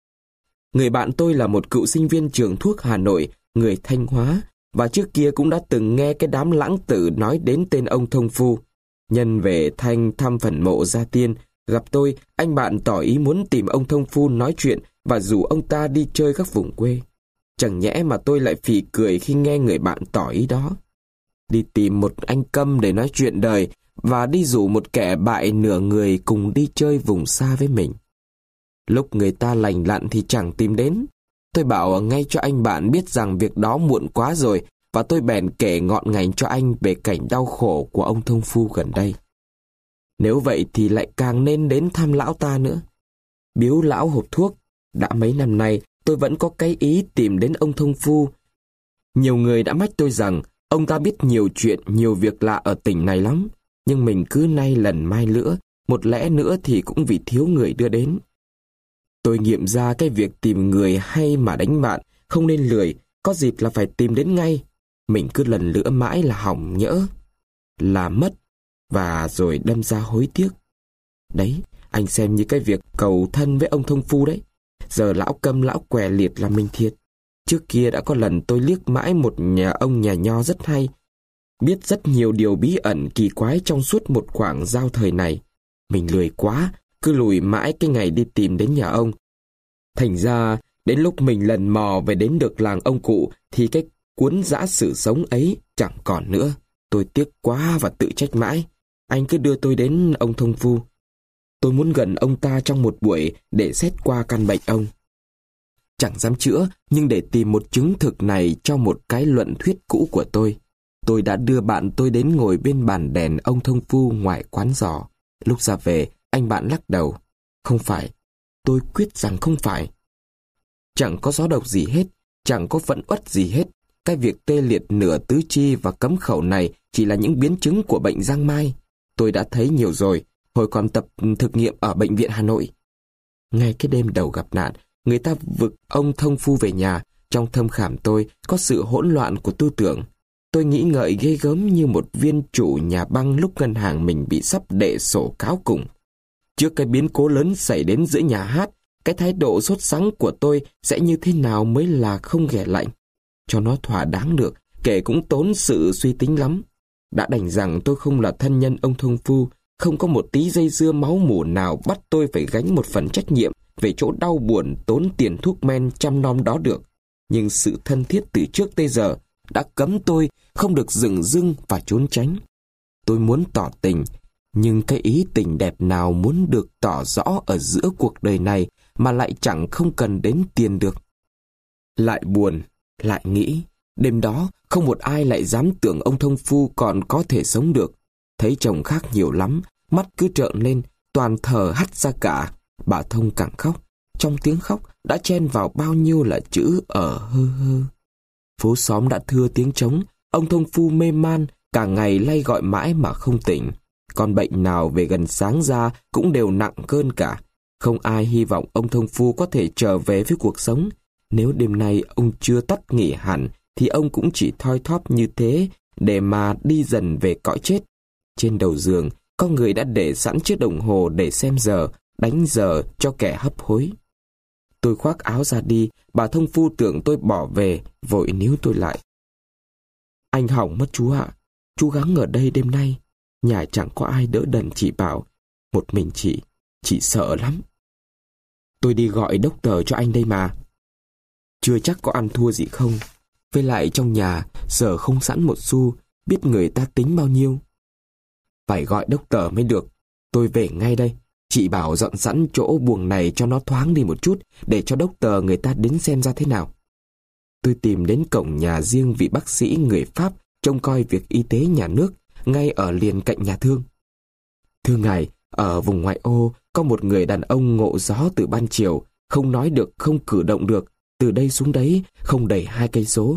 Người bạn tôi là một cựu sinh viên trường thuốc Hà Nội, người Thanh Hóa, và trước kia cũng đã từng nghe cái đám lãng tử nói đến tên ông thông phu. Nhân về Thanh thăm phần mộ gia tiên, gặp tôi, anh bạn tỏ ý muốn tìm ông thông phu nói chuyện và rủ ông ta đi chơi các vùng quê. Chẳng nhẽ mà tôi lại phì cười khi nghe người bạn tỏ ý đó. Đi tìm một anh câm để nói chuyện đời và đi rủ một kẻ bại nửa người cùng đi chơi vùng xa với mình. Lúc người ta lành lặn thì chẳng tìm đến. Tôi bảo ngay cho anh bạn biết rằng việc đó muộn quá rồi, và tôi bèn kể ngọn ngành cho anh về cảnh đau khổ của ông thông phu gần đây. Nếu vậy thì lại càng nên đến thăm lão ta nữa. Biếu lão hộp thuốc. Đã mấy năm nay tôi vẫn có cái ý tìm đến ông thông phu. Nhiều người đã mách tôi rằng ông ta biết nhiều chuyện, nhiều việc lạ ở tỉnh này lắm. Nhưng mình cứ nay lần mai lữa, một lẽ nữa thì cũng vì thiếu người đưa đến. Tôi nghiệm ra cái việc tìm người hay mà đánh bạn, không nên lười, có dịp là phải tìm đến ngay. Mình cứ lần lữa mãi là hỏng nhỡ, là mất, và rồi đâm ra hối tiếc. Đấy, anh xem như cái việc cầu thân với ông thông phu đấy. Giờ lão câm lão què liệt là mình thiệt. Trước kia đã có lần tôi liếc mãi một nhà ông nhà nho rất hay, biết rất nhiều điều bí ẩn kỳ quái trong suốt một khoảng giao thời này. Mình lười quá, cứ lùi mãi cái ngày đi tìm đến nhà ông. Thành ra, đến lúc mình lần mò về đến được làng ông cụ thì cái cuốn dã sử sống ấy chẳng còn nữa. Tôi tiếc quá và tự trách mãi. Anh cứ đưa tôi đến ông thông phu. Tôi muốn gần ông ta trong một buổi để xét qua căn bệnh ông. Chẳng dám chữa, nhưng để tìm một chứng thực này cho một cái luận thuyết cũ của tôi, tôi đã đưa bạn tôi đến ngồi bên bàn đèn ông thông phu ngoài quán giò. Lúc ra về, anh bạn lắc đầu. Không phải. Tôi quyết rằng không phải. Chẳng có gió độc gì hết, chẳng có phẫn uất gì hết. Cái việc tê liệt nửa tứ chi và cấm khẩu này chỉ là những biến chứng của bệnh giang mai. Tôi đã thấy nhiều rồi, hồi còn tập thực nghiệm ở bệnh viện Hà Nội. Ngay cái đêm đầu gặp nạn, người ta vực ông thông phu về nhà. Trong thâm khảm tôi có sự hỗn loạn của tư tưởng. Tôi nghĩ ngợi ghê gớm như một viên chủ nhà băng lúc ngân hàng mình bị sắp đệ sổ cáo cùng. Trước cái biến cố lớn xảy đến giữa nhà hát, cái thái độ sốt sắng của tôi sẽ như thế nào mới là không ghẻ lạnh. Cho nó thỏa đáng được, kể cũng tốn sự suy tính lắm. Đã đành rằng tôi không là thân nhân ông thông phu, không có một tí dây dưa máu mủ nào bắt tôi phải gánh một phần trách nhiệm về chỗ đau buồn tốn tiền thuốc men chăm nom đó được. Nhưng sự thân thiết từ trước tới giờ đã cấm tôi không được dửng dưng và trốn tránh. Tôi muốn tỏ tình, nhưng cái ý tình đẹp nào muốn được tỏ rõ ở giữa cuộc đời này mà lại chẳng không cần đến tiền được. Lại buồn, lại nghĩ, đêm đó không một ai lại dám tưởng ông thông phu còn có thể sống được. Thấy chồng khác nhiều lắm, mắt cứ trợn lên, toàn thở hắt ra cả. Bà Thông càng khóc, trong tiếng khóc đã chen vào bao nhiêu là chữ ở hơ hơ. Phố xóm đã thưa tiếng trống, ông thông phu mê man, cả ngày lay gọi mãi mà không tỉnh. Còn bệnh nào về gần sáng ra cũng đều nặng cơn cả. Không ai hy vọng ông thông phu có thể trở về với cuộc sống. Nếu đêm nay ông chưa tắt nghỉ hẳn, thì ông cũng chỉ thoi thóp như thế để mà đi dần về cõi chết. Trên đầu giường, có người đã để sẵn chiếc đồng hồ để xem giờ, đánh giờ cho kẻ hấp hối. Tôi khoác áo ra đi, bà thông phu tưởng tôi bỏ về, vội níu tôi lại. Anh hỏng mất chú ạ, chú gắng ở đây đêm nay. Nhà chẳng có ai đỡ đần chị bảo. Một mình chị, chị sợ lắm. Tôi đi gọi doctor cho anh đây mà. Chưa chắc có ăn thua gì không. Với lại trong nhà, giờ không sẵn một xu, biết người ta tính bao nhiêu. Phải gọi doctor mới được. Tôi về ngay đây. Chị bảo dọn sẵn chỗ buồng này cho nó thoáng đi một chút, để cho doctor người ta đến xem ra thế nào. Tôi tìm đến cổng nhà riêng vị bác sĩ người Pháp trông coi việc y tế nhà nước, ngay ở liền cạnh nhà thương. Thưa ngài, ở vùng ngoại ô có một người đàn ông ngộ gió từ ban chiều, không nói được, không cử động được, từ đây xuống đấy không đầy hai cây số.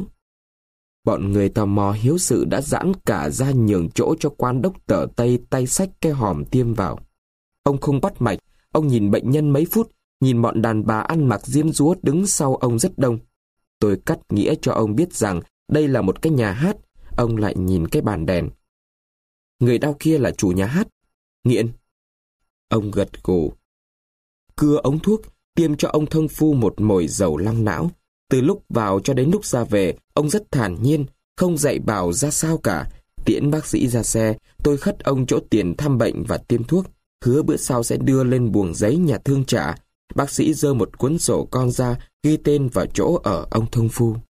Bọn người tò mò hiếu sự đã giãn cả ra nhường chỗ cho quan đốc tờ Tây tay xách cái hòm tiêm vào. Ông không bắt mạch, ông nhìn bệnh nhân mấy phút, nhìn bọn đàn bà ăn mặc diêm dúa đứng sau ông rất đông. Tôi cắt nghĩa cho ông biết rằng đây là một cái nhà hát. Ông lại nhìn cái bàn đèn. Người đau kia là chủ nhà hát. Nghiện. Ông gật gù. Cưa ống thuốc, tiêm cho ông thông phu một mồi dầu long não. Từ lúc vào cho đến lúc ra về, ông rất thản nhiên, không dạy bảo ra sao cả. Tiễn bác sĩ ra xe, tôi khất ông chỗ tiền thăm bệnh và tiêm thuốc, hứa bữa sau sẽ đưa lên buồng giấy nhà thương trả. Bác sĩ giơ một cuốn sổ con ra, ghi tên vào chỗ ở ông thông phu.